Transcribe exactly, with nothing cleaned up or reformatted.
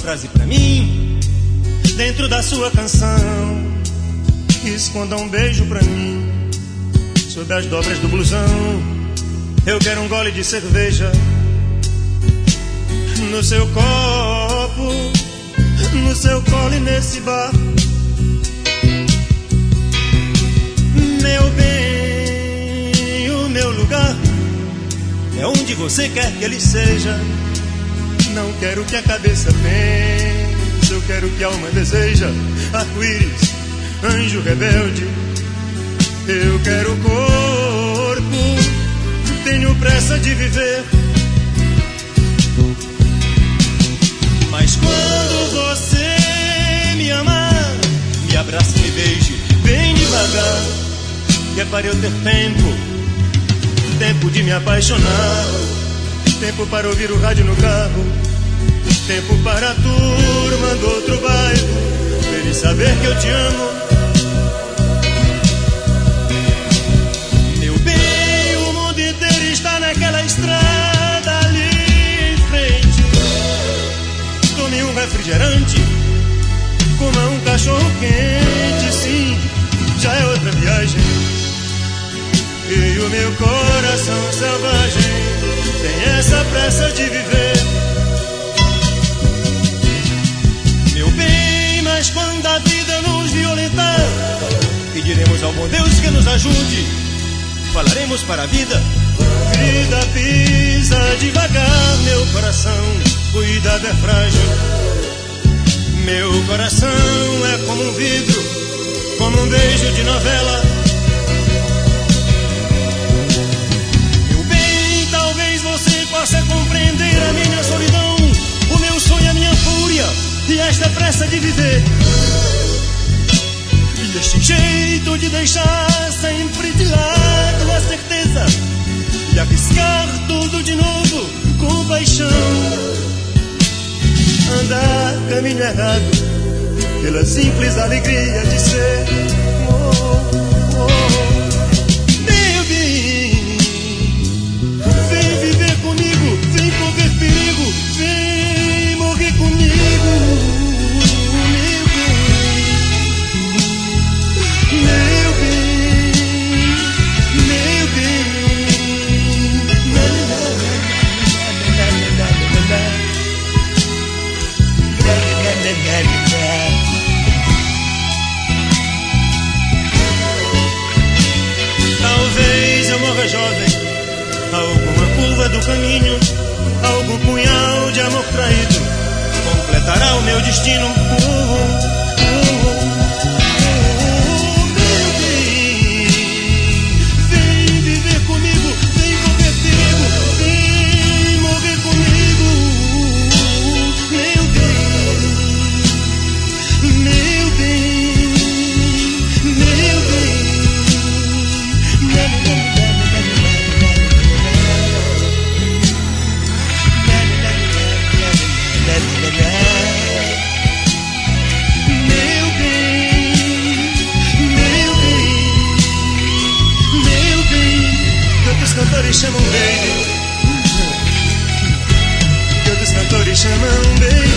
frase pra mim dentro da sua canção. Esconda um beijo pra mim sob as dobras do blusão. Eu quero um gole de cerveja no seu copo, no seu colo e nesse bar. Meu bem, o meu lugar é onde você quer que ele seja. Não quero que a cabeça pense, eu quero que a alma deseja. Arco-íris, anjo rebelde, eu quero corpo, tenho pressa de viver. Mas quando você me amar, me abrace, me beije bem devagar, que é para eu ter tempo, tempo de me apaixonar, tempo para ouvir o rádio no carro, tempo para a turma do outro bairro, pra ele saber que eu te amo. Meu bem, o mundo inteiro está naquela estrada ali em frente. Tome um refrigerante, coma um cachorro quente, sim, já é outra viagem. E o meu coração selvagem tem essa pressa de viver. Meu bem, mas quando a vida nos violentar, pediremos ao bom Deus que nos ajude. Falaremos para a vida: vida, pisa devagar, meu coração, cuidado, é frágil. Meu coração é como um vidro, como um beijo de novela. Meu bem, talvez você possa compreender a minha solidão, o meu sonho, a minha fúria e esta pressa de viver. E este jeito de deixar sempre de lado a certeza de arriscar tudo de novo com paixão. Andar caminho errado pela simples alegria de ser. Oh, oh. Meu bem, vem viver comigo, vem correr perigo, vem morrer comigo. Meu bem, meu bem, meu bem. Talvez eu morra jovem, alguma curva do caminho, algum punhal de amor traído completará o meu destino. Uh, uh, uh, meu bem, vem viver comigo, vem correr perigo, vem morrer comigo. Meu bem, meu bem, meu bem. Cantores chamam baby, que outros cantores chamam baby.